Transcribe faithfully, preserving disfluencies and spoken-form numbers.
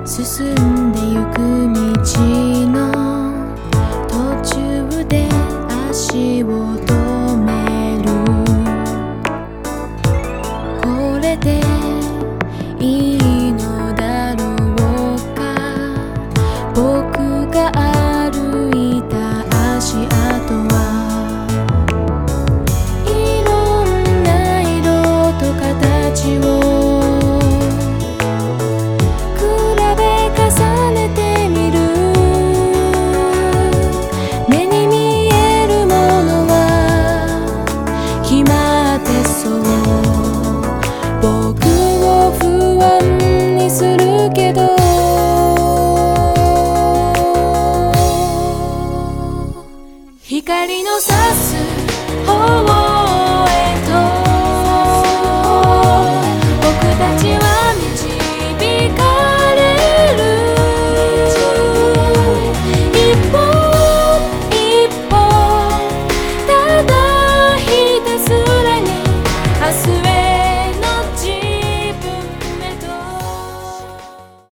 進んでゆく道の途中で足を止める。これでいいのだろうか。僕が歩いた足跡はいろんな色と形を僕を不安にするけど光の差す方